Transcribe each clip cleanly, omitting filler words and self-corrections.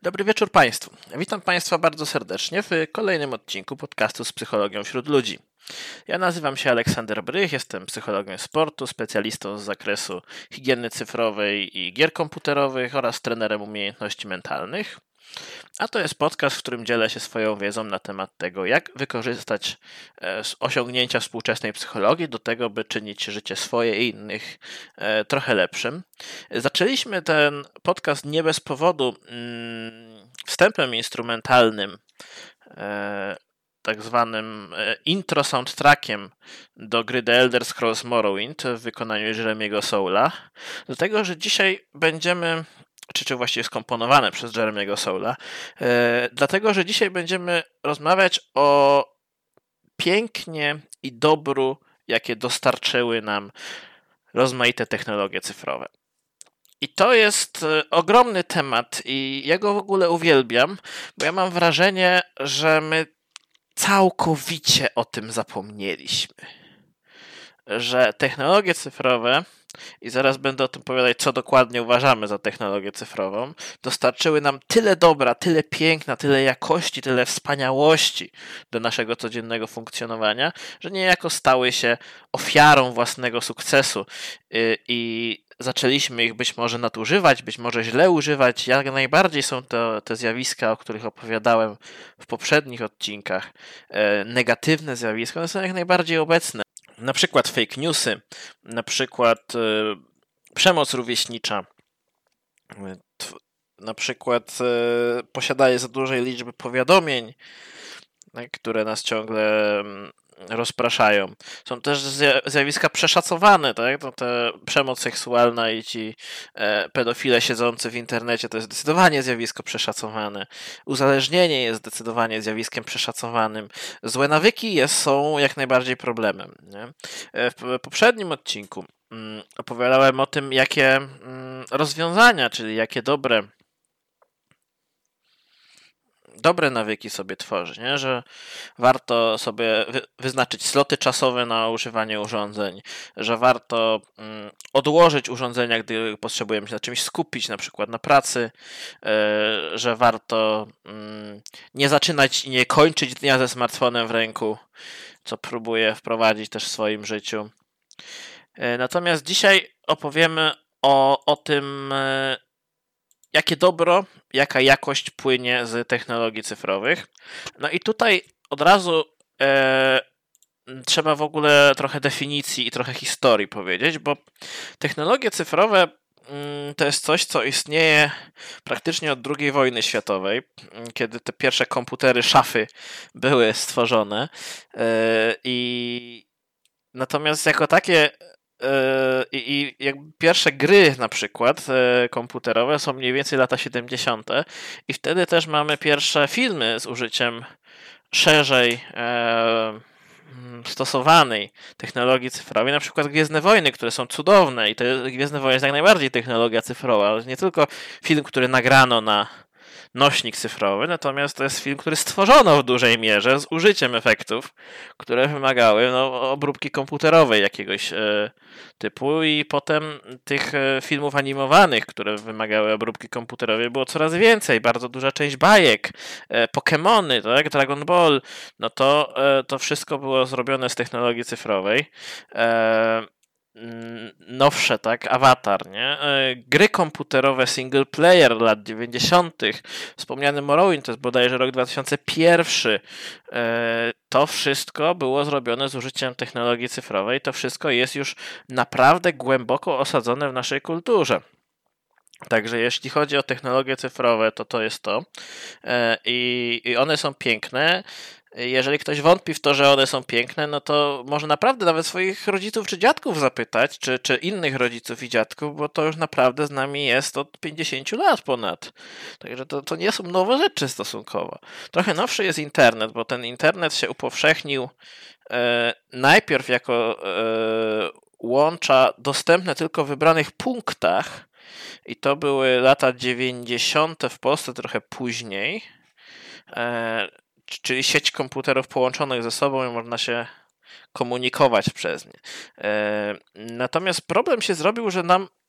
Dobry wieczór Państwu. Witam Państwa bardzo serdecznie w kolejnym odcinku podcastu z psychologią wśród ludzi. Ja nazywam się Aleksander Brych, jestem psychologiem sportu, specjalistą z zakresu higieny cyfrowej i gier komputerowych oraz trenerem umiejętności mentalnych. A to jest podcast, w którym dzielę się swoją wiedzą na temat tego, jak wykorzystać osiągnięcia współczesnej psychologii do tego, by czynić życie swoje i innych trochę lepszym. Zaczęliśmy ten podcast nie bez powodu wstępem instrumentalnym, tak zwanym intro soundtrackiem do gry The Elder Scrolls Morrowind w wykonaniu Jeremy'ego Soula, dlatego, że dzisiaj będziemy czy właściwie skomponowane przez Jeremy'ego Soula, dlatego, że dzisiaj będziemy rozmawiać o pięknie i dobru, jakie dostarczyły nam rozmaite technologie cyfrowe. I to jest ogromny temat i ja go w ogóle uwielbiam, bo ja mam wrażenie, że my całkowicie o tym zapomnieliśmy. Że technologie cyfrowe, i zaraz będę o tym opowiadać, co dokładnie uważamy za technologię cyfrową, dostarczyły nam tyle dobra, tyle piękna, tyle jakości, tyle wspaniałości do naszego codziennego funkcjonowania, że niejako stały się ofiarą własnego sukcesu i zaczęliśmy ich być może nadużywać, być może źle używać. Jak najbardziej są to te zjawiska, o których opowiadałem w poprzednich odcinkach, negatywne zjawiska, one są jak najbardziej obecne. Na przykład fake newsy, na przykład przemoc rówieśnicza, na przykład posiadanie za dużej liczby powiadomień, które nas ciągle rozpraszają. Są też zjawiska przeszacowane, tak? To te przemoc seksualna i ci pedofile siedzący w internecie to jest zdecydowanie zjawisko przeszacowane. Uzależnienie jest zdecydowanie zjawiskiem przeszacowanym. Złe nawyki są jak najbardziej problemem. Nie? W poprzednim odcinku opowiadałem o tym, jakie rozwiązania, czyli jakie dobre nawyki sobie tworzy, nie? Że warto sobie wyznaczyć sloty czasowe na używanie urządzeń, że warto odłożyć urządzenia, gdy potrzebujemy się na czymś skupić, na przykład na pracy, że warto nie zaczynać i nie kończyć dnia ze smartfonem w ręku, co próbuję wprowadzić też w swoim życiu. Natomiast dzisiaj opowiemy o tym, jakie dobro, jaka jakość płynie z technologii cyfrowych. No i tutaj od razu trzeba w ogóle trochę definicji i trochę historii powiedzieć, bo technologie cyfrowe to jest coś, co istnieje praktycznie od II wojny światowej, kiedy te pierwsze komputery szafy były stworzone. Natomiast jako takie i jakby pierwsze gry na przykład komputerowe są mniej więcej lata 70. i wtedy też mamy pierwsze filmy z użyciem szerzej stosowanej technologii cyfrowej, na przykład Gwiezdne Wojny, które są cudowne i te Gwiezdne Wojny jest jak najbardziej technologia cyfrowa, ale nie tylko film, który nagrano na nośnik cyfrowy, natomiast to jest film, który stworzono w dużej mierze z użyciem efektów, które wymagały obróbki komputerowej jakiegoś typu i potem tych filmów animowanych, które wymagały obróbki komputerowej było coraz więcej, bardzo duża część bajek, Pokemony, tak? Dragon Ball, no to wszystko było zrobione z technologii cyfrowej. Nowsze, tak, Avatar, nie? Gry komputerowe single player lat 90. Wspomniany Morrowind, to jest bodajże rok 2001. To wszystko było zrobione z użyciem technologii cyfrowej. To wszystko jest już naprawdę głęboko osadzone w naszej kulturze. Także jeśli chodzi o technologie cyfrowe, to jest to. I one są piękne. Jeżeli ktoś wątpi w to, że one są piękne, no to może naprawdę nawet swoich rodziców czy dziadków zapytać, czy innych rodziców i dziadków, bo to już naprawdę z nami jest od 50 lat ponad. Także to nie są nowe rzeczy stosunkowo. Trochę nowszy jest internet, bo ten internet się upowszechnił najpierw jako łącza dostępne tylko w wybranych punktach i to były lata 90. w Polsce, trochę później, czyli sieć komputerów połączonych ze sobą i można się komunikować przez nie. Natomiast problem się zrobił, że nam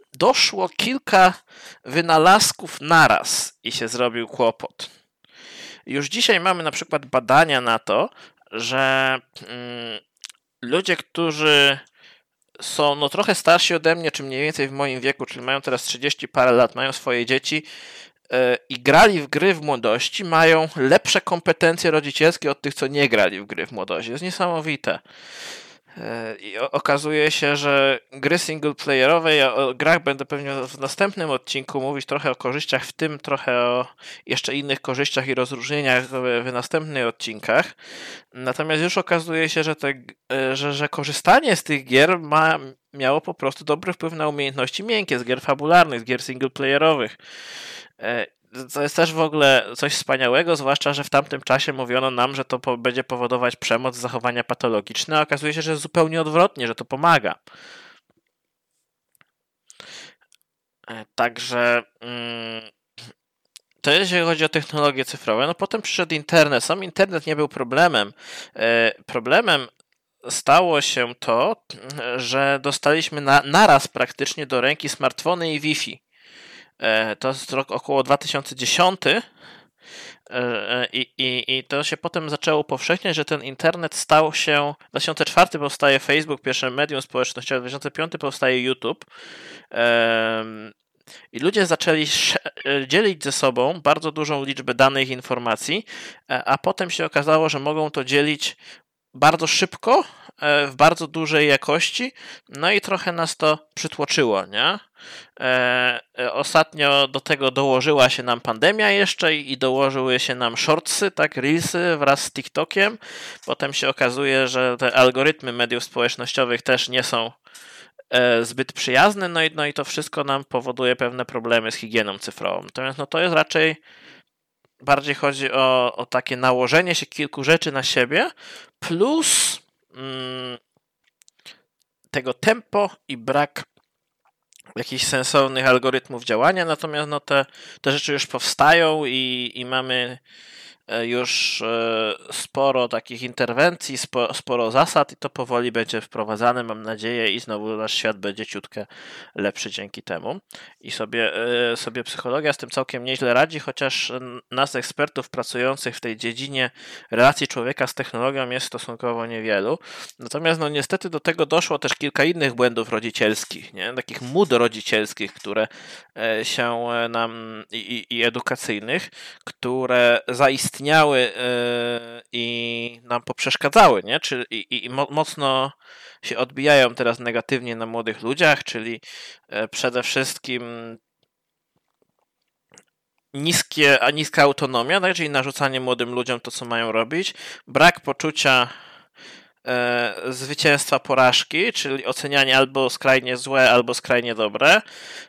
doszło kilka wynalazków naraz i się zrobił kłopot. Już dzisiaj mamy na przykład badania na to, że ludzie, którzy są trochę starsi ode mnie, czy mniej więcej w moim wieku, czyli mają teraz 30 parę lat, mają swoje dzieci i grali w gry w młodości, mają lepsze kompetencje rodzicielskie od tych, co nie grali w gry w młodości. To jest niesamowite. I okazuje się, że gry singleplayerowe, ja o grach będę pewnie w następnym odcinku mówić trochę o korzyściach, w tym trochę o jeszcze innych korzyściach i rozróżnieniach w następnych odcinkach. Natomiast już okazuje się, że korzystanie z tych gier miało po prostu dobry wpływ na umiejętności miękkie, z gier fabularnych, z gier singleplayerowych. To jest też w ogóle coś wspaniałego, zwłaszcza, że w tamtym czasie mówiono nam, że to będzie powodować przemoc, zachowania patologiczne, a okazuje się, że jest zupełnie odwrotnie, że to pomaga. Także to jeżeli chodzi o technologie cyfrowe. No potem przyszedł internet. Sam internet nie był problemem. Problemem stało się to, że dostaliśmy naraz praktycznie do ręki smartfony i Wi-Fi. To jest rok około 2010 i to się potem zaczęło upowszechniać, że ten internet stał się... W 2004 powstaje Facebook, pierwsze medium społecznościowe, w 2005 powstaje YouTube i ludzie zaczęli dzielić ze sobą bardzo dużą liczbę danych i informacji, a potem się okazało, że mogą to dzielić bardzo szybko, w bardzo dużej jakości, no i trochę nas to przytłoczyło, nie? Ostatnio do tego dołożyła się nam pandemia jeszcze i dołożyły się nam shortsy, tak, reelsy wraz z TikTokiem. Potem się okazuje, że te algorytmy mediów społecznościowych też nie są zbyt przyjazne, no i to wszystko nam powoduje pewne problemy z higieną cyfrową. Natomiast to jest raczej bardziej chodzi o takie nałożenie się kilku rzeczy na siebie, plus tego tempo i brak jakichś sensownych algorytmów działania, natomiast te rzeczy już powstają i mamy już sporo takich interwencji, sporo zasad i to powoli będzie wprowadzane, mam nadzieję, i znowu nasz świat będzie ciutkę lepszy dzięki temu. I sobie psychologia z tym całkiem nieźle radzi, chociaż nas ekspertów pracujących w tej dziedzinie relacji człowieka z technologią jest stosunkowo niewielu. Natomiast niestety do tego doszło też kilka innych błędów rodzicielskich, nie? Takich mód rodzicielskich, które się nam i edukacyjnych, które zaistniały i nam poprzeszkadzały, nie? I mocno się odbijają teraz negatywnie na młodych ludziach, czyli przede wszystkim niska autonomia, tak? Czyli narzucanie młodym ludziom to, co mają robić, brak poczucia zwycięstwa porażki, czyli ocenianie albo skrajnie złe, albo skrajnie dobre.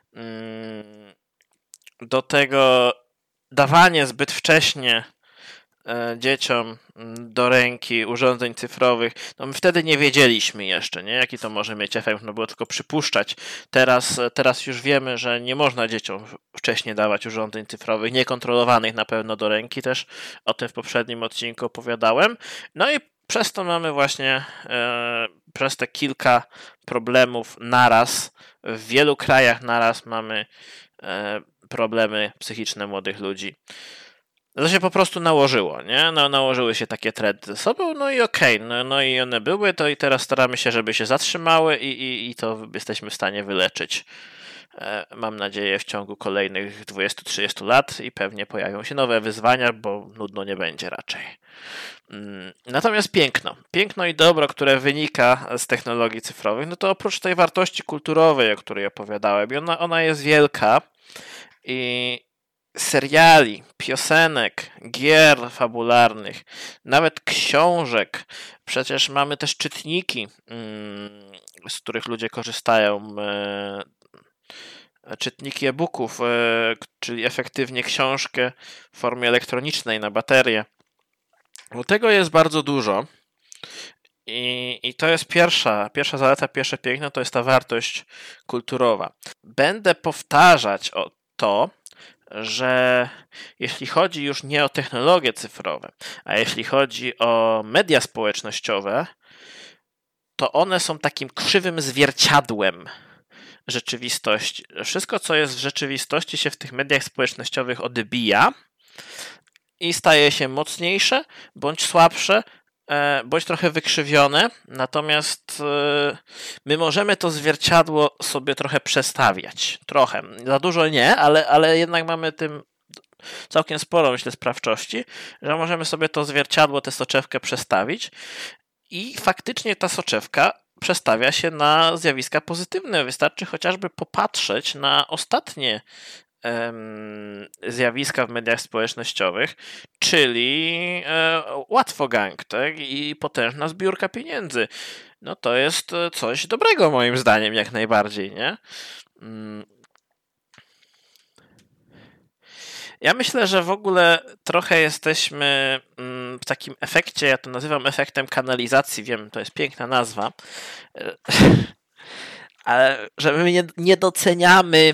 Do tego dawanie zbyt wcześnie dzieciom do ręki urządzeń cyfrowych, my wtedy nie wiedzieliśmy jeszcze, nie, jaki to może mieć efekt, było tylko przypuszczać. Teraz już wiemy, że nie można dzieciom wcześniej dawać urządzeń cyfrowych, niekontrolowanych na pewno do ręki, też o tym w poprzednim odcinku opowiadałem. No i przez to mamy właśnie, przez te kilka problemów naraz, w wielu krajach naraz mamy problemy psychiczne młodych ludzi. To się po prostu nałożyło, nie? Nałożyły się takie trendy ze sobą, no i okej, i one były, to i teraz staramy się, żeby się zatrzymały i to jesteśmy w stanie wyleczyć. Mam nadzieję w ciągu kolejnych 20-30 lat i pewnie pojawią się nowe wyzwania, bo nudno nie będzie raczej. Natomiast piękno i dobro, które wynika z technologii cyfrowych, to oprócz tej wartości kulturowej, o której opowiadałem, i ona jest wielka i seriali, piosenek, gier fabularnych, nawet książek. Przecież mamy też czytniki, z których ludzie korzystają. Czytniki e-booków, czyli efektywnie książkę w formie elektronicznej na baterię. Tego jest bardzo dużo. I to jest pierwsza zaleta, pierwsze piękno, to jest ta wartość kulturowa. Będę powtarzać to, że jeśli chodzi już nie o technologie cyfrowe, a jeśli chodzi o media społecznościowe, to one są takim krzywym zwierciadłem rzeczywistości. Wszystko, co jest w rzeczywistości, się w tych mediach społecznościowych odbija i staje się mocniejsze, bądź słabsze, bądź trochę wykrzywione, natomiast my możemy to zwierciadło sobie trochę przestawiać. Trochę. Za dużo nie, ale jednak mamy tym całkiem sporo, myślę, sprawczości, że możemy sobie to zwierciadło, tę soczewkę przestawić i faktycznie ta soczewka przestawia się na zjawiska pozytywne. Wystarczy chociażby popatrzeć na ostatnie zjawiska w mediach społecznościowych, czyli łatwogang, tak? I potężna zbiórka pieniędzy. No to jest coś dobrego moim zdaniem, jak najbardziej, nie? Ja myślę, że w ogóle trochę jesteśmy w takim efekcie, ja to nazywam efektem kanalizacji, wiem, to jest piękna nazwa, ale że my nie doceniamy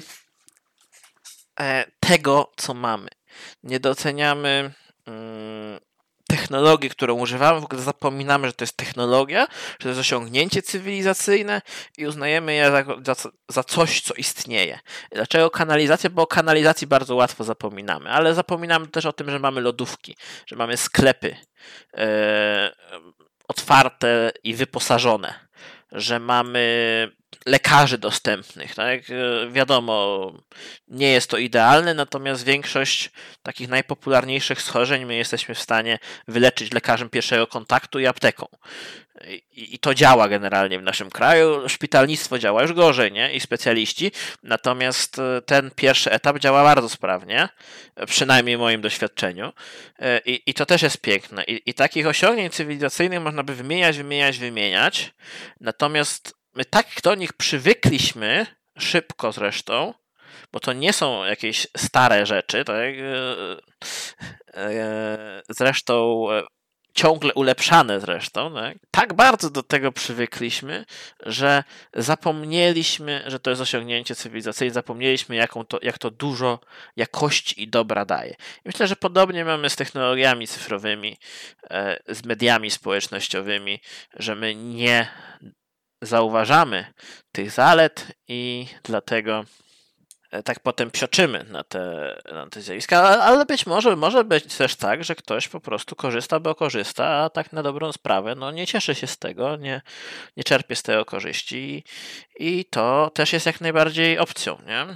tego, co mamy. Nie doceniamy technologii, którą używamy, w ogóle zapominamy, że to jest technologia, że to jest osiągnięcie cywilizacyjne i uznajemy je za coś, co istnieje. Dlaczego kanalizacja? Bo o kanalizacji bardzo łatwo zapominamy, ale zapominamy też o tym, że mamy lodówki, że mamy sklepy otwarte i wyposażone, że mamy lekarzy dostępnych. Tak? Wiadomo, nie jest to idealne, natomiast większość takich najpopularniejszych schorzeń my jesteśmy w stanie wyleczyć lekarzem pierwszego kontaktu i apteką. I to działa generalnie w naszym kraju. Szpitalnictwo działa już gorzej, nie? I specjaliści. Natomiast ten pierwszy etap działa bardzo sprawnie, przynajmniej w moim doświadczeniu. I to też jest piękne. I takich osiągnięć cywilizacyjnych można by wymieniać. Natomiast my tak do nich przywykliśmy, szybko zresztą, bo to nie są jakieś stare rzeczy, tak? Zresztą ciągle ulepszane zresztą, tak? Tak bardzo do tego przywykliśmy, że zapomnieliśmy, że to jest osiągnięcie cywilizacyjne, zapomnieliśmy jak to dużo jakości i dobra daje. I myślę, że podobnie mamy z technologiami cyfrowymi, z mediami społecznościowymi, że my nie zauważamy tych zalet i dlatego tak potem psioczymy na te zjawiska, ale być może być też tak, że ktoś po prostu korzysta, bo korzysta, a tak na dobrą sprawę nie cieszy się z tego, nie czerpie z tego korzyści i to też jest jak najbardziej opcją, nie?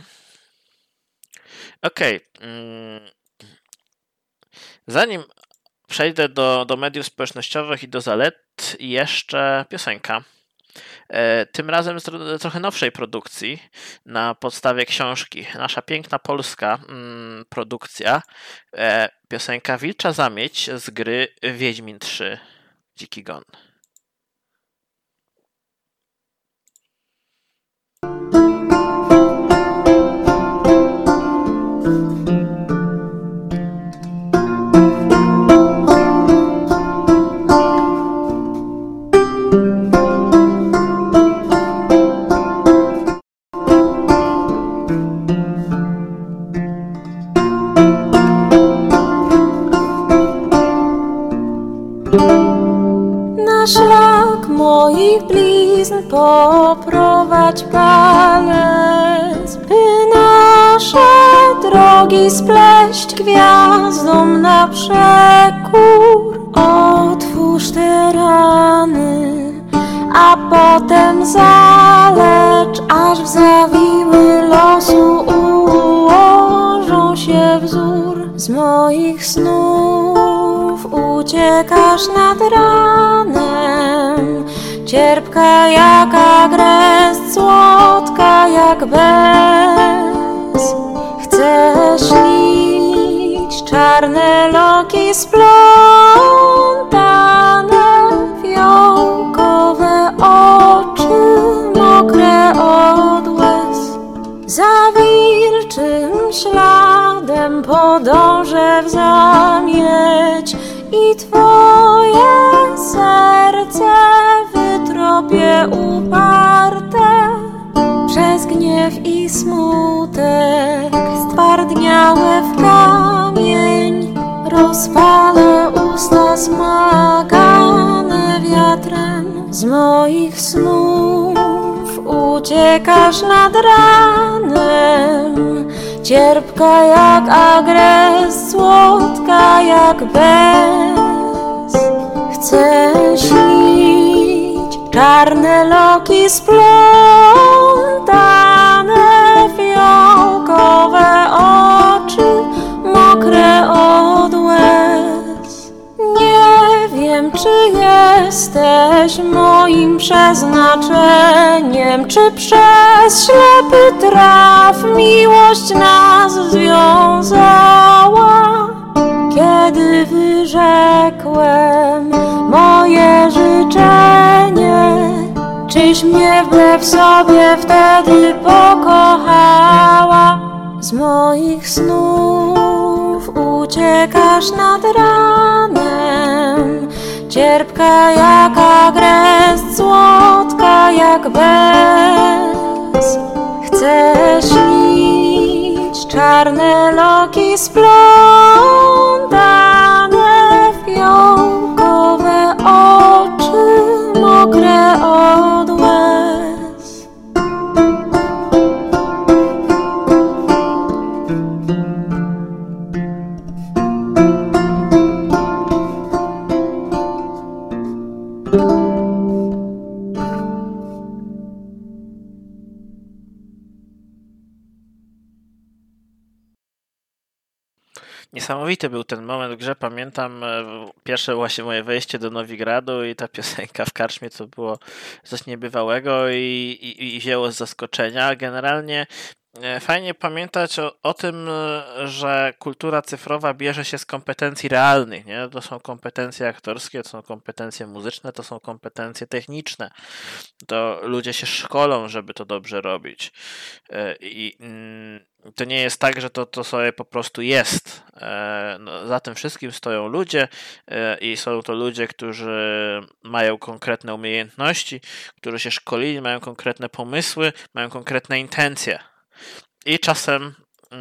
Okej. Zanim przejdę do mediów społecznościowych i do zalet, jeszcze piosenka. Tym razem z trochę nowszej produkcji na podstawie książki. Nasza piękna polska produkcja. Piosenka Wilcza Zamieć z gry Wiedźmin 3 Dziki Gon. Szlak moich blizn poprowadź, Panie, by nasze drogi spleść gwiazdom na przekór. Otwórz te rany, a potem zalecz, aż w zawiły losu ułożą się wzór. Z moich snów uciekasz nad ranem, cierpka jak agrest, słodka jak bez. Chcę śnić czarne loki splątane, fiołkowe oczy mokre od łez. Za wilczym śladem podążę w zamieć i Twoje serce wytropię uparte. Przez gniew i smutek stwardniałe w kamień rozpalę usta smagane wiatrem. Z moich snów uciekasz nad ranem, cierpka jak agres, słodka jak bez. Chcę śnić czarne loki splątane, fiołkowe oczy, mokre od łez. Nie wiem, czy jesteś moim przeznaczeniem, czy przez ślepy traf miłość nas związała. Kiedy wyrzekłem moje życzenie, czyś mnie wbrew sobie wtedy pokochała? Z moich snów uciekasz nad ranem, cierpka jak agres, słodka jak bez. Chcę śnić czarne loki splątane, fiołkowe oczy, mokre od łez. Niesamowity był ten moment w grze, pamiętam pierwsze właśnie moje wejście do Nowigradu i ta piosenka w karczmie to było coś niebywałego i wzięło z zaskoczenia. Generalnie fajnie pamiętać o tym, że kultura cyfrowa bierze się z kompetencji realnych, nie? To są kompetencje aktorskie, to są kompetencje muzyczne, to są kompetencje techniczne. To ludzie się szkolą, żeby to dobrze robić. I to nie jest tak, że to sobie po prostu jest. No, za tym wszystkim stoją ludzie i są to ludzie, którzy mają konkretne umiejętności, którzy się szkolili, mają konkretne pomysły, mają konkretne intencje. I czasem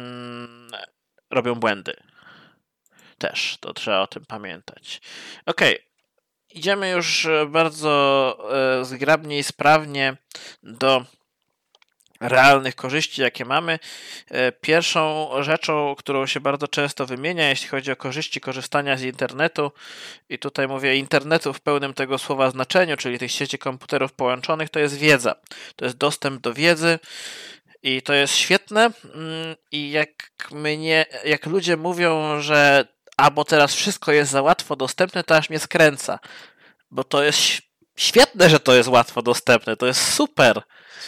robią błędy. Też, to trzeba o tym pamiętać. Okej, idziemy już bardzo zgrabnie i sprawnie do realnych korzyści, jakie mamy. Pierwszą rzeczą, którą się bardzo często wymienia, jeśli chodzi o korzyści korzystania z internetu, i tutaj mówię internetu w pełnym tego słowa znaczeniu, czyli tych sieci komputerów połączonych, to jest wiedza. To jest dostęp do wiedzy i to jest świetne. I jak ludzie mówią, że bo teraz wszystko jest za łatwo dostępne, to aż mnie skręca. Bo to jest świetne, że to jest łatwo dostępne, to jest super.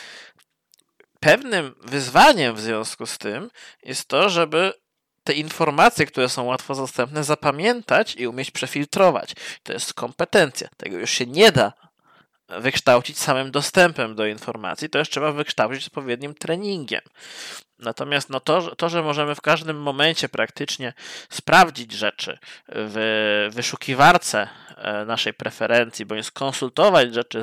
Pewnym wyzwaniem w związku z tym jest to, żeby te informacje, które są łatwo dostępne, zapamiętać i umieć przefiltrować. To jest kompetencja. Tego już się nie da wykształcić samym dostępem do informacji, to już trzeba wykształcić odpowiednim treningiem. Natomiast to, że możemy w każdym momencie praktycznie sprawdzić rzeczy w wyszukiwarce naszej preferencji, bądź skonsultować rzeczy z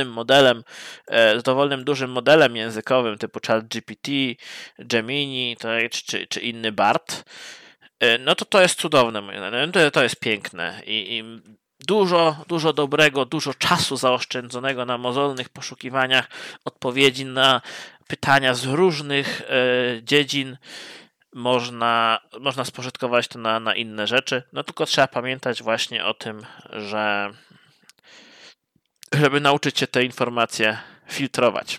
dowolnym dużym modelem językowym typu ChatGPT, Gemini czy inny BART, no to jest cudowne, moim zdaniem. To jest piękne i dużo dobrego, dużo czasu zaoszczędzonego na mozolnych poszukiwaniach odpowiedzi na pytania z różnych dziedzin można spożytkować to na inne rzeczy. No tylko trzeba pamiętać właśnie o tym, żeby nauczyć się te informacje filtrować.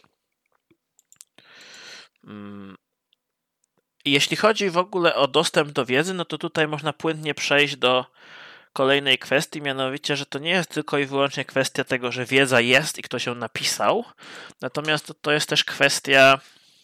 I jeśli chodzi w ogóle o dostęp do wiedzy, no to tutaj można płynnie przejść do kolejnej kwestii, mianowicie, że to nie jest tylko i wyłącznie kwestia tego, że wiedza jest i ktoś ją napisał, natomiast to jest też kwestia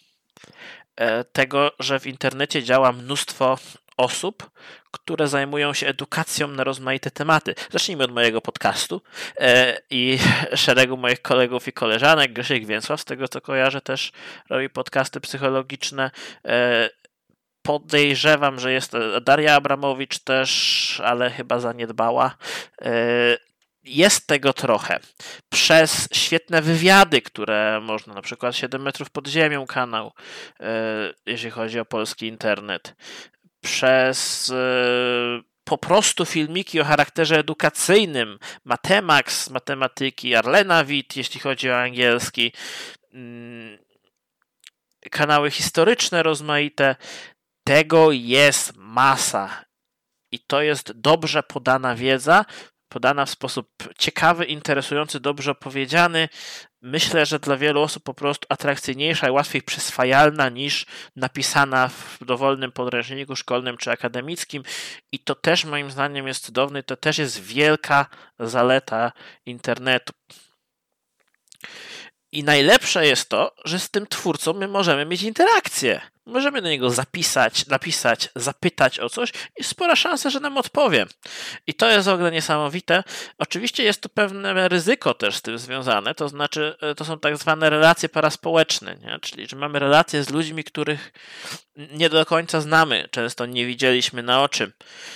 tego, że w internecie działa mnóstwo osób, które zajmują się edukacją na rozmaite tematy. Zacznijmy od mojego podcastu i szeregu moich kolegów i koleżanek. Grzesiek Więcław, z tego co kojarzę, też robi podcasty psychologiczne. Podejrzewam, że jest Daria Abramowicz też, ale chyba zaniedbała. Jest tego trochę. Przez świetne wywiady, które można, na przykład 7 metrów pod ziemią kanał, jeśli chodzi o polski internet. Przez po prostu filmiki o charakterze edukacyjnym, Matemax z matematyki, Arlena Witt, jeśli chodzi o angielski. kanały historyczne rozmaite. Tego jest masa i to jest dobrze podana wiedza, podana w sposób ciekawy, interesujący, dobrze opowiedziany. Myślę, że dla wielu osób po prostu atrakcyjniejsza i łatwiej przyswajalna niż napisana w dowolnym podręczniku szkolnym czy akademickim i to też moim zdaniem jest cudowne, to też jest wielka zaleta internetu. I najlepsze jest to, że z tym twórcą my możemy mieć interakcję. Możemy do niego napisać, zapytać o coś i spora szansa, że nam odpowie. I to jest w ogóle niesamowite. Oczywiście jest tu pewne ryzyko też z tym związane, to znaczy to są tak zwane relacje paraspołeczne, nie? Czyli że mamy relacje z ludźmi, których nie do końca znamy, często nie widzieliśmy na oczy.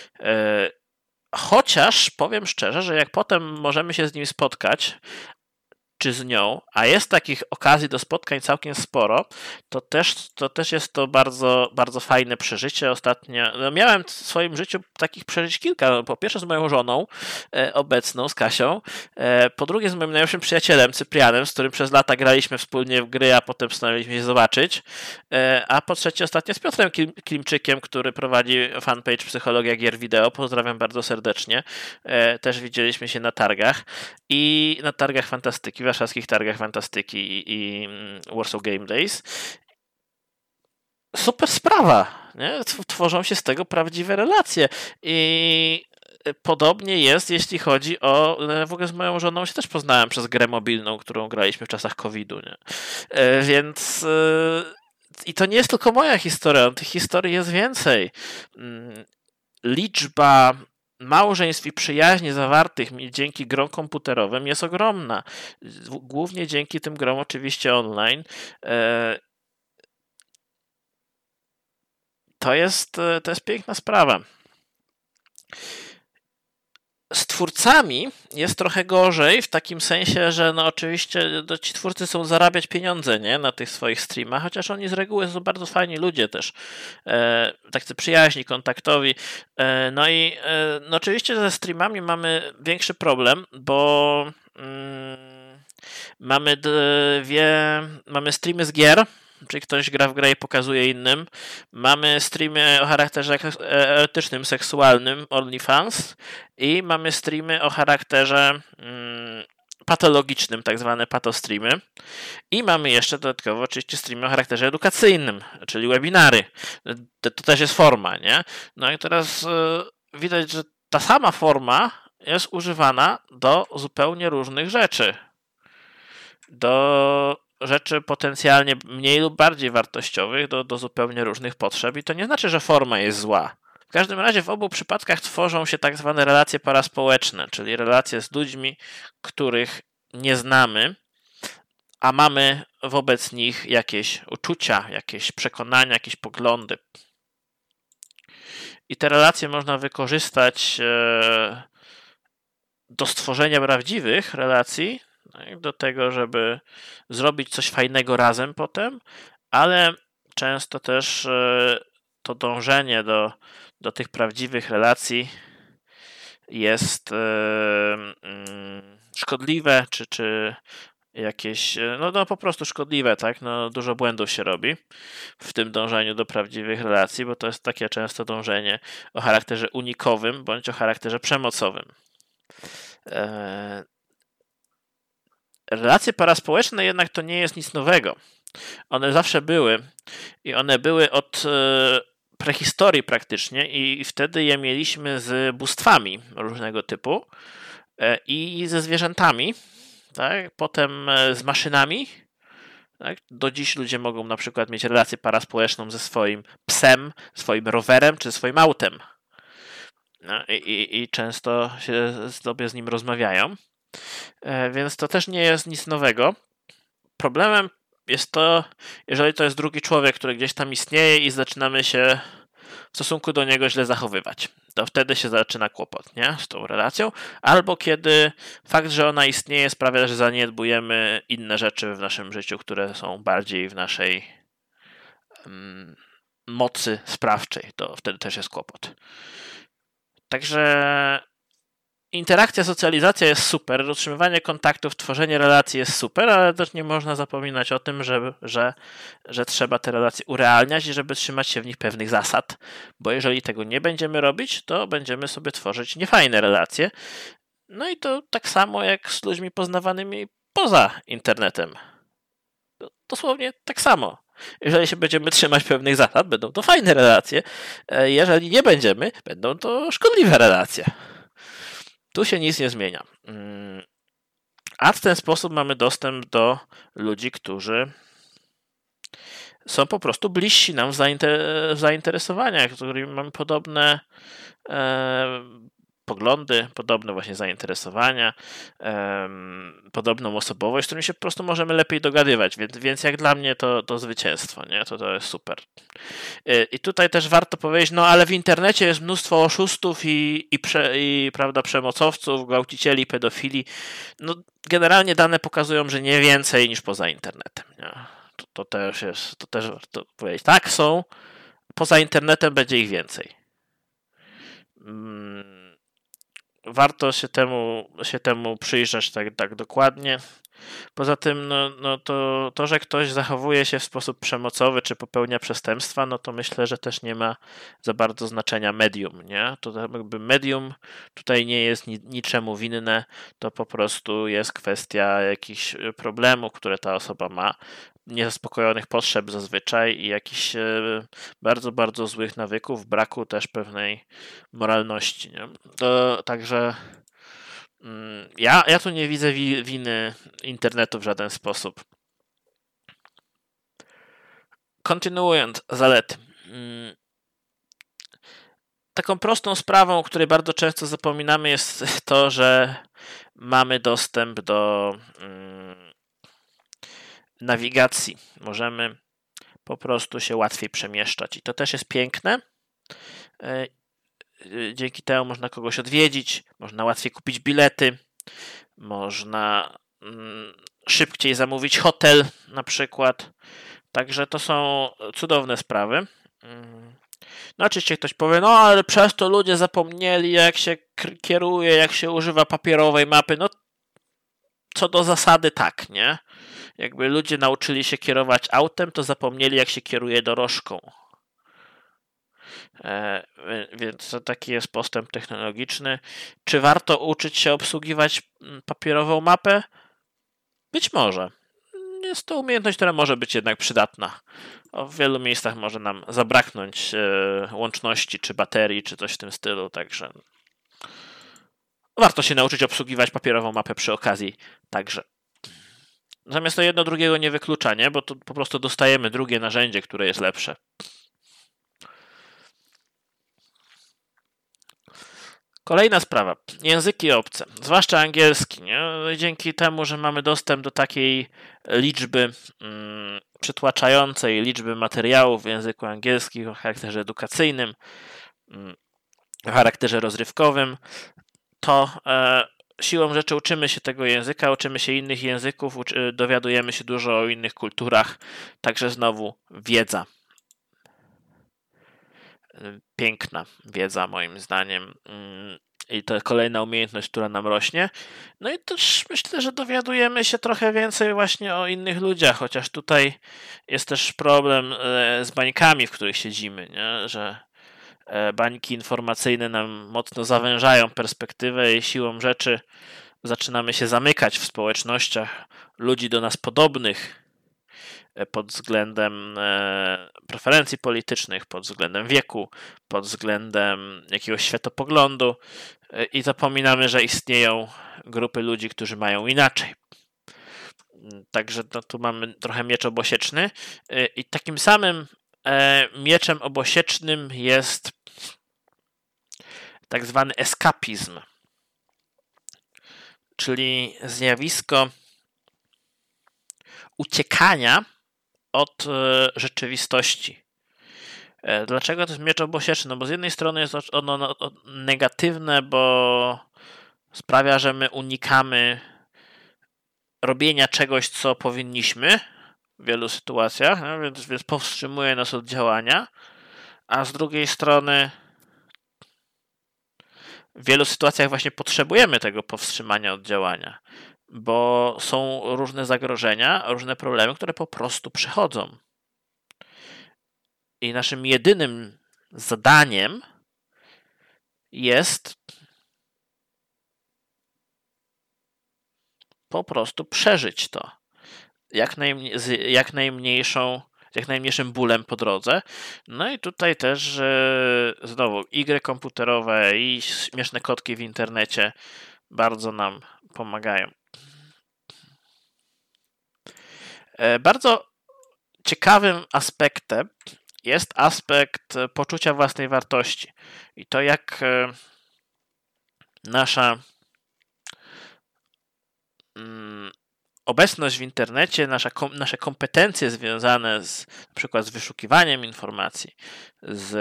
Chociaż powiem szczerze, że jak potem możemy się z nim spotkać, czy z nią, a jest takich okazji do spotkań całkiem sporo, to też jest to bardzo, bardzo fajne przeżycie. Ostatnio miałem w swoim życiu takich przeżyć kilka. Po pierwsze z moją żoną obecną, z Kasią, po drugie z moim najlepszym przyjacielem Cyprianem, z którym przez lata graliśmy wspólnie w gry, a potem postanowiliśmy się zobaczyć, a po trzecie ostatnio z Piotrem Klimczykiem, który prowadzi fanpage Psychologia Gier Wideo. Pozdrawiam bardzo serdecznie. Też widzieliśmy się na targach i na targach fantastyki, warszawskich targach fantastyki i Warsaw Game Days. Super sprawa, nie? Tworzą się z tego prawdziwe relacje i podobnie jest, jeśli chodzi o... W ogóle z moją żoną się też poznałem przez grę mobilną, którą graliśmy w czasach COVID-u, nie? Więc... I to nie jest tylko moja historia, tych historii jest więcej. Liczba małżeństw i przyjaźni zawartych dzięki grom komputerowym jest ogromna. Głównie dzięki tym grom oczywiście online. To jest piękna sprawa. Z twórcami jest trochę gorzej w takim sensie, że no oczywiście ci twórcy chcą zarabiać pieniądze, nie, na tych swoich streamach, chociaż oni z reguły są bardzo fajni ludzie też, tacy przyjaźni, kontaktowi. No i no oczywiście ze streamami mamy większy problem, bo mamy streamy z gier, czyli ktoś gra w grę i pokazuje innym. Mamy streamy o charakterze erotycznym, seksualnym, OnlyFans i mamy streamy o charakterze patologicznym, tak zwane patostreamy. I mamy jeszcze dodatkowo oczywiście streamy o charakterze edukacyjnym, czyli webinary. To też jest forma, nie? No i teraz widać, że ta sama forma jest używana do zupełnie różnych rzeczy. Do rzeczy potencjalnie mniej lub bardziej wartościowych, do zupełnie różnych potrzeb i to nie znaczy, że forma jest zła. W każdym razie w obu przypadkach tworzą się tak zwane relacje paraspołeczne, czyli relacje z ludźmi, których nie znamy, a mamy wobec nich jakieś uczucia, jakieś przekonania, jakieś poglądy. I te relacje można wykorzystać do stworzenia prawdziwych relacji, do tego, żeby zrobić coś fajnego razem potem, ale często też to dążenie do tych prawdziwych relacji jest szkodliwe, czy jakieś, no po prostu szkodliwe, tak? No, dużo błędów się robi w tym dążeniu do prawdziwych relacji, bo to jest takie często dążenie o charakterze unikowym, bądź o charakterze przemocowym. Relacje paraspołeczne jednak to nie jest nic nowego. One zawsze były i one były od prehistorii praktycznie i wtedy je mieliśmy z bóstwami różnego typu i ze zwierzętami, tak? Potem z maszynami. Tak? Do dziś ludzie mogą na przykład mieć relację paraspołeczną ze swoim psem, swoim rowerem czy swoim autem. No, i często się sobie z nim rozmawiają. Więc to też nie jest nic nowego. Problemem jest to, jeżeli to jest drugi człowiek, który gdzieś tam istnieje i zaczynamy się w stosunku do niego źle zachowywać. To wtedy się zaczyna kłopot, nie? Z tą relacją. Albo kiedy fakt, że ona istnieje, sprawia, że zaniedbujemy inne rzeczy w naszym życiu, które są bardziej w naszej mocy sprawczej. To wtedy też jest kłopot. Także interakcja, socjalizacja jest super, utrzymywanie kontaktów, tworzenie relacji jest super, ale też nie można zapominać o tym, że trzeba te relacje urealniać i żeby trzymać się w nich pewnych zasad, bo jeżeli tego nie będziemy robić, to będziemy sobie tworzyć niefajne relacje. No i to tak samo jak z ludźmi poznawanymi poza internetem. Dosłownie tak samo. Jeżeli się będziemy trzymać pewnych zasad, będą to fajne relacje. Jeżeli nie będziemy, będą to szkodliwe relacje. Tu się nic nie zmienia. A w ten sposób mamy dostęp do ludzi, którzy są po prostu bliżsi nam w zainteresowaniach, z którymi mamy podobne poglądy, podobne właśnie zainteresowania, podobną osobowość, z którymi się po prostu możemy lepiej dogadywać, więc jak dla mnie to zwycięstwo, nie? To jest super. I tutaj też warto powiedzieć, no ale w internecie jest mnóstwo oszustów i prawda, przemocowców, gwałcicieli, pedofili. No generalnie dane pokazują, że nie więcej niż poza internetem, nie? To też warto powiedzieć. Tak, są, poza internetem będzie ich więcej. Warto się temu przyjrzeć tak dokładnie. Poza tym, to, że ktoś zachowuje się w sposób przemocowy, czy popełnia przestępstwa, no to myślę, że też nie ma za bardzo znaczenia medium, nie? To jakby medium tutaj nie jest niczemu winne, to po prostu jest kwestia jakichś problemów, które ta osoba ma, niezaspokojonych potrzeb zazwyczaj i jakichś bardzo, bardzo złych nawyków, braku też pewnej moralności, nie? Także ja tu nie widzę winy internetu w żaden sposób. Kontynuując zalety. Taką prostą sprawą, o której bardzo często zapominamy, jest to, że mamy dostęp do nawigacji. Możemy po prostu się łatwiej przemieszczać. I to też jest piękne. Dzięki temu można kogoś odwiedzić, można łatwiej kupić bilety, można szybciej zamówić hotel na przykład. Także to są cudowne sprawy. No oczywiście ktoś powie, no ale przez to ludzie zapomnieli, jak się kieruje, jak się używa papierowej mapy. No co do zasady tak, nie? Jakby ludzie nauczyli się kierować autem, to zapomnieli, jak się kieruje dorożką. Więc to taki jest postęp technologiczny. Czy warto uczyć się obsługiwać papierową mapę? Być może. Jest to umiejętność, która może być jednak przydatna. W wielu miejscach może nam zabraknąć łączności, czy baterii, czy coś w tym stylu, także warto się nauczyć obsługiwać papierową mapę przy okazji także. Natomiast to jedno drugiego nie wyklucza, nie? Bo to po prostu dostajemy drugie narzędzie, które jest lepsze. Kolejna sprawa. Języki obce, zwłaszcza angielski. Nie? Dzięki temu, że mamy dostęp do takiej liczby przytłaczającej liczby materiałów w języku angielskim o charakterze edukacyjnym, o charakterze rozrywkowym, to siłą rzeczy uczymy się tego języka, uczymy się innych języków, dowiadujemy się dużo o innych kulturach, także znowu wiedza. Piękna wiedza moim zdaniem i to kolejna umiejętność, która nam rośnie. No i też myślę, że dowiadujemy się trochę więcej właśnie o innych ludziach, chociaż tutaj jest też problem z bańkami, w których siedzimy, nie? Że bańki informacyjne nam mocno zawężają perspektywę i siłą rzeczy zaczynamy się zamykać w społecznościach ludzi do nas podobnych pod względem preferencji politycznych, pod względem wieku, pod względem jakiegoś światopoglądu i zapominamy, że istnieją grupy ludzi, którzy mają inaczej. Także tu mamy trochę miecz obosieczny i takim samym mieczem obosiecznym jest tak zwany eskapizm, czyli zjawisko uciekania od rzeczywistości. Dlaczego to jest miecz obosieczny? No bo z jednej strony jest ono negatywne, bo sprawia, że my unikamy robienia czegoś, co powinniśmy w wielu sytuacjach, no, więc powstrzymuje nas od działania, a z drugiej strony w wielu sytuacjach właśnie potrzebujemy tego powstrzymania od działania, bo są różne zagrożenia, różne problemy, które po prostu przychodzą. I naszym jedynym zadaniem jest po prostu przeżyć to z jak najmniejszym bólem po drodze. No i tutaj też znowu gry komputerowe i śmieszne kotki w internecie bardzo nam pomagają. Bardzo ciekawym aspektem jest aspekt poczucia własnej wartości i to, jak nasza obecność w internecie, nasze kompetencje związane na przykład z wyszukiwaniem informacji, z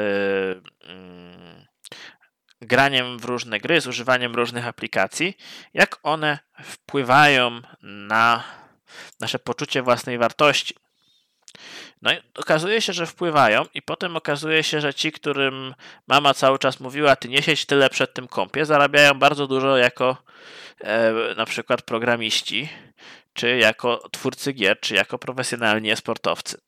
graniem w różne gry, z używaniem różnych aplikacji, jak one wpływają na nasze poczucie własnej wartości. No i okazuje się, że wpływają i potem okazuje się, że ci, którym mama cały czas mówiła, ty nie siedź tyle przed tym kompie, zarabiają bardzo dużo jako na przykład programiści, czy jako twórcy gier, czy jako profesjonalni sportowcy.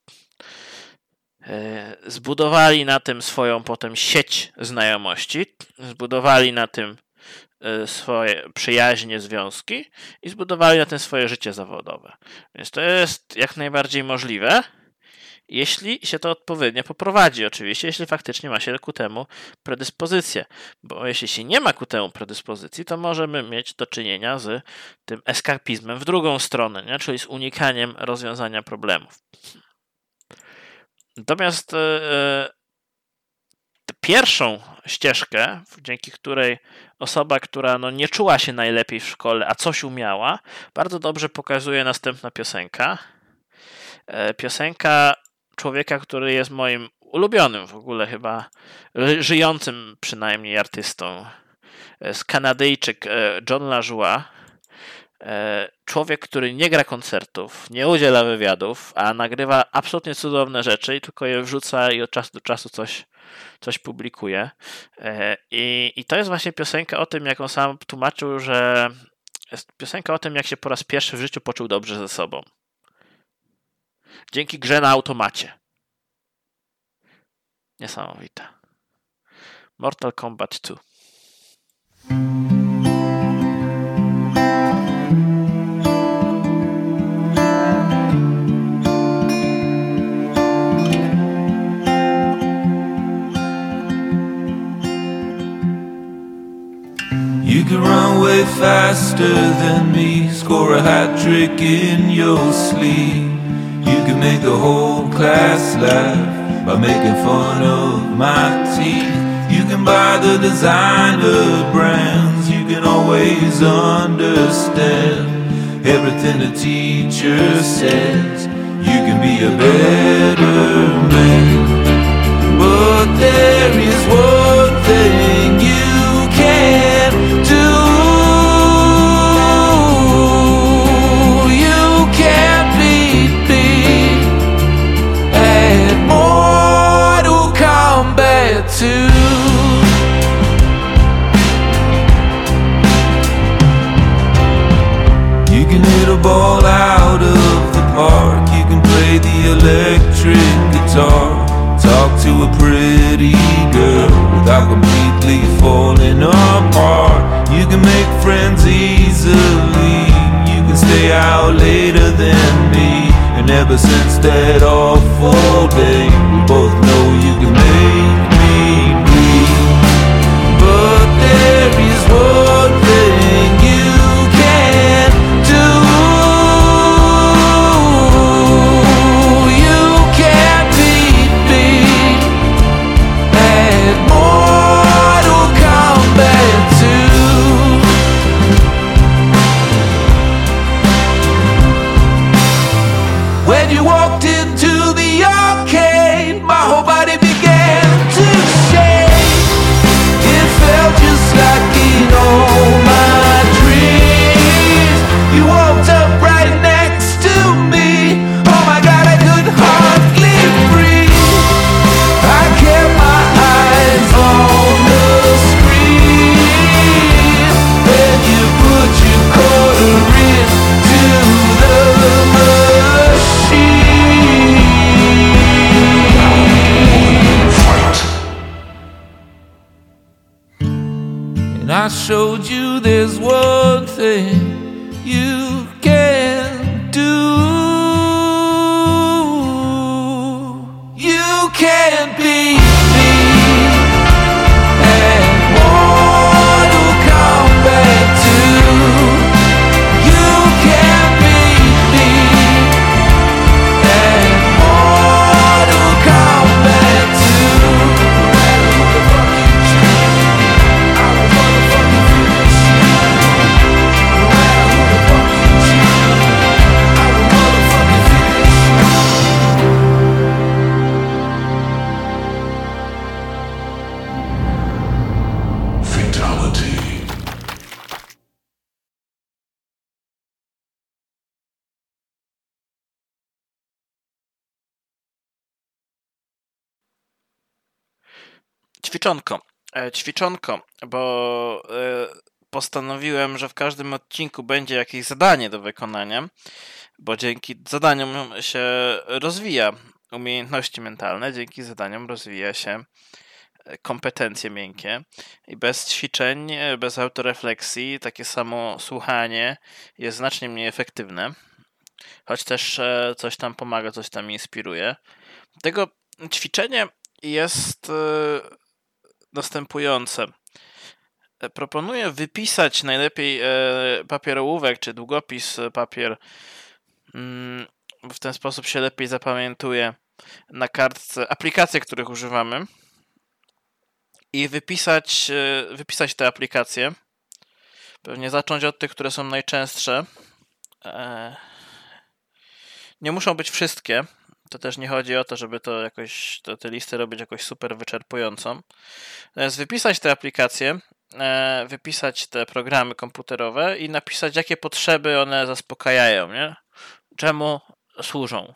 Zbudowali na tym swoją potem sieć znajomości, zbudowali na tym swoje przyjaźnie, związki i zbudowali na tym swoje życie zawodowe. Więc to jest jak najbardziej możliwe, jeśli się to odpowiednio poprowadzi, oczywiście, jeśli faktycznie ma się ku temu predyspozycję. Bo jeśli się nie ma ku temu predyspozycji, to możemy mieć do czynienia z tym eskapizmem w drugą stronę, nie? Czyli z unikaniem rozwiązania problemów. Natomiast pierwszą ścieżkę, dzięki której osoba, która nie czuła się najlepiej w szkole, a coś umiała, bardzo dobrze pokazuje następna piosenka. Piosenka człowieka, który jest moim ulubionym w ogóle chyba, żyjącym przynajmniej artystą. Jest Kanadyjczyk John LaJoie. Człowiek, który nie gra koncertów, nie udziela wywiadów, a nagrywa absolutnie cudowne rzeczy i tylko je wrzuca i od czasu do czasu coś publikuje. I to jest właśnie piosenka o tym, jak on sam tłumaczył, że jest piosenka o tym, jak się po raz pierwszy w życiu poczuł dobrze ze sobą. Dzięki grze na automacie. Niesamowite. Mortal Kombat 2. You can run way faster than me, score a hat trick in your sleep. You can make the whole class laugh by making fun of my teeth. You can buy the designer brands, you can always understand everything the teacher says. You can be a better man. But there is one thing you can't do. You can't beat me at Mortal Kombat 2. You can hit a ball out of the park, you can play the electric guitar, talk to a pretty girl without completely falling apart. You can make friends easily, you can stay out later than me. And ever since that awful day, we both know you can make me bleed. But there is one thing you can't do. You can't beat me at Mortal Kombat 2. When you walked into the arcade, showed you there's one thing you can do. You can't beat me at Mortal Kombat 2. You can't beat me at Mortal Kombat 2. Ćwiczonko, bo postanowiłem, że w każdym odcinku będzie jakieś zadanie do wykonania, bo dzięki zadaniom się rozwija umiejętności mentalne, dzięki zadaniom rozwija się kompetencje miękkie i bez ćwiczeń, bez autorefleksji takie samo słuchanie jest znacznie mniej efektywne, choć też coś tam pomaga, coś tam inspiruje. Tego ćwiczenie jest następujące. Proponuję wypisać najlepiej papier ołówek czy długopis, papier. W ten sposób się lepiej zapamiętuje na kartce aplikacje, których używamy i wypisać te aplikacje. Pewnie zacząć od tych, które są najczęstsze. Nie muszą być wszystkie. To też nie chodzi o to, żeby to jakoś, te listy robić jakoś super wyczerpującą. Natomiast wypisać te aplikacje, wypisać te programy komputerowe i napisać, jakie potrzeby one zaspokajają, nie? Czemu służą.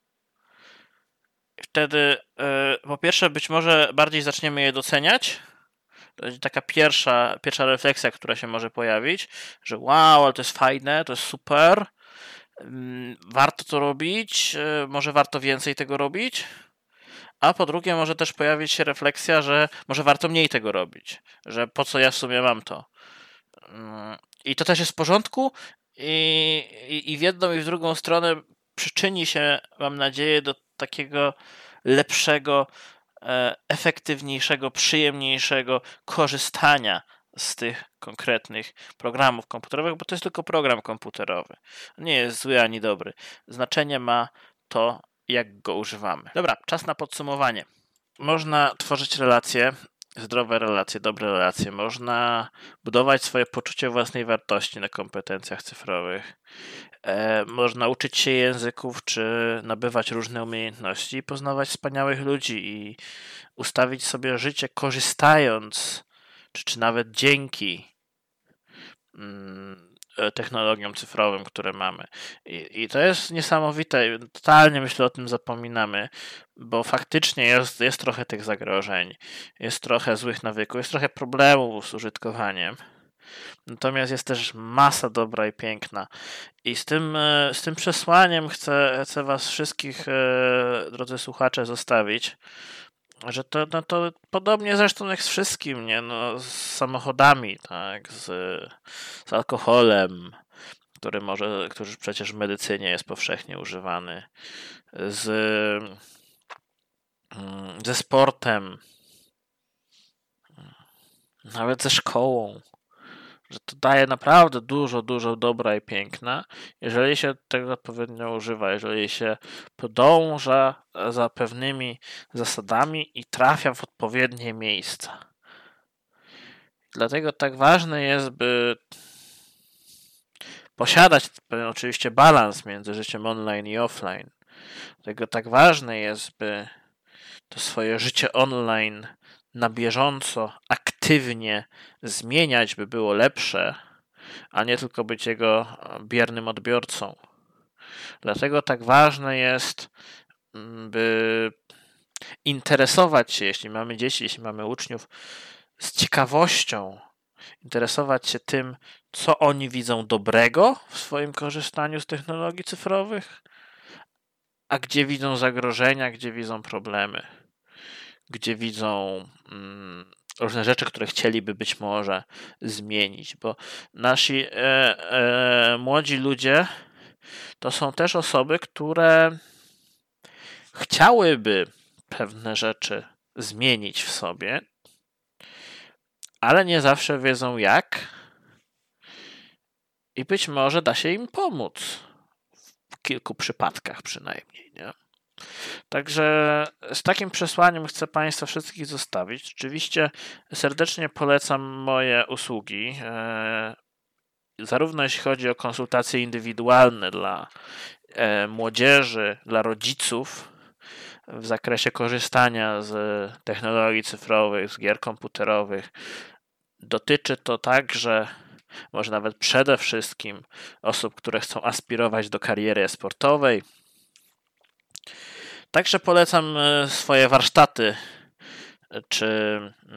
Wtedy po pierwsze być może bardziej zaczniemy je doceniać. To jest taka pierwsza refleksja, która się może pojawić, że wow, ale to jest fajne, to jest super. Warto to robić, może warto więcej tego robić, a po drugie może też pojawić się refleksja, że może warto mniej tego robić, że po co ja w sumie mam to. I to też jest w porządku i w jedną i w drugą stronę przyczyni się, mam nadzieję, do takiego lepszego, efektywniejszego, przyjemniejszego korzystania z tych konkretnych programów komputerowych, bo to jest tylko program komputerowy. Nie jest zły ani dobry. Znaczenie ma to, jak go używamy. Dobra, czas na podsumowanie. Można tworzyć relacje, zdrowe relacje, dobre relacje. Można budować swoje poczucie własnej wartości na kompetencjach cyfrowych. Można uczyć się języków, czy nabywać różne umiejętności i poznawać wspaniałych ludzi i ustawić sobie życie korzystając czy nawet dzięki technologiom cyfrowym, które mamy. I to jest niesamowite. Totalnie, myślę, o tym zapominamy, bo faktycznie jest trochę tych zagrożeń, jest trochę złych nawyków, jest trochę problemów z użytkowaniem. Natomiast jest też masa dobra i piękna. I z tym przesłaniem chcę was wszystkich, drodzy słuchacze, zostawić, że to podobnie zresztą jak z wszystkim, nie? No, z samochodami, tak? Z alkoholem, który przecież w medycynie jest powszechnie używany, ze sportem, nawet ze szkołą, że to daje naprawdę dużo, dużo dobra i piękna, jeżeli się tego odpowiednio używa, jeżeli się podąża za pewnymi zasadami i trafia w odpowiednie miejsca. Dlatego tak ważne jest, by posiadać pewien oczywiście balans między życiem online i offline. Dlatego tak ważne jest, by to swoje życie online na bieżąco, aktywnie zmieniać, by było lepsze, a nie tylko być jego biernym odbiorcą. Dlatego tak ważne jest, by interesować się, jeśli mamy dzieci, jeśli mamy uczniów, z ciekawością, interesować się tym, co oni widzą dobrego w swoim korzystaniu z technologii cyfrowych, a gdzie widzą zagrożenia, gdzie widzą problemy, gdzie widzą różne rzeczy, które chcieliby być może zmienić, bo nasi młodzi ludzie to są też osoby, które chciałyby pewne rzeczy zmienić w sobie, ale nie zawsze wiedzą jak i być może da się im pomóc. W kilku przypadkach przynajmniej, nie? Także z takim przesłaniem chcę Państwa wszystkich zostawić. Oczywiście serdecznie polecam moje usługi, zarówno jeśli chodzi o konsultacje indywidualne dla młodzieży, dla rodziców w zakresie korzystania z technologii cyfrowych, z gier komputerowych. Dotyczy to także, może nawet przede wszystkim, osób, które chcą aspirować do kariery sportowej. Także polecam swoje warsztaty czy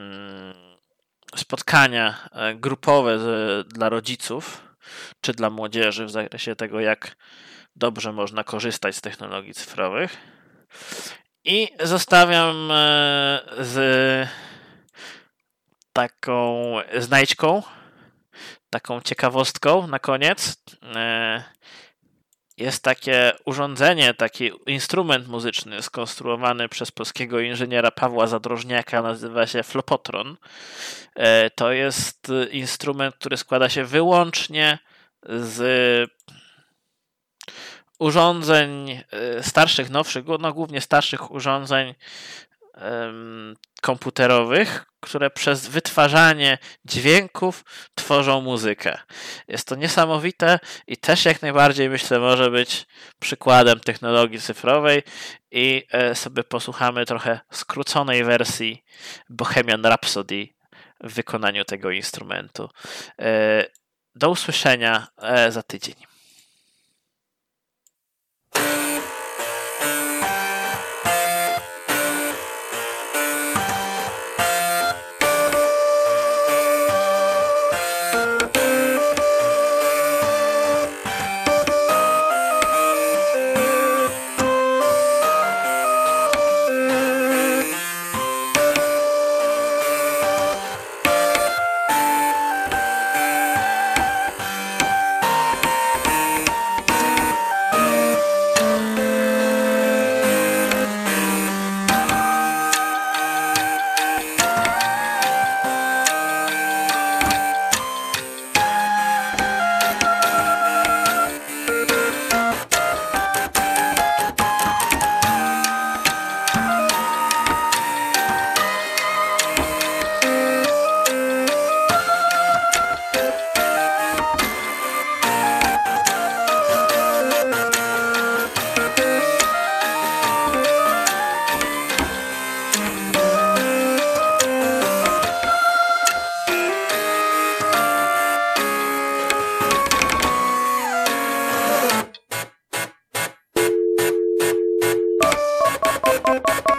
spotkania grupowe dla rodziców czy dla młodzieży w zakresie tego, jak dobrze można korzystać z technologii cyfrowych. I zostawiam z taką znajdźką, taką ciekawostką na koniec. Jest takie urządzenie, taki instrument muzyczny skonstruowany przez polskiego inżyniera Pawła Zadrożniaka, nazywa się flopotron. To jest instrument, który składa się wyłącznie z urządzeń starszych, nowszych, no głównie starszych urządzeń komputerowych, które przez wytwarzanie dźwięków tworzą muzykę. Jest to niesamowite i też jak najbardziej, myślę, może być przykładem technologii cyfrowej i sobie posłuchamy trochę skróconej wersji Bohemian Rhapsody w wykonaniu tego instrumentu. Do usłyszenia za tydzień. Thank you.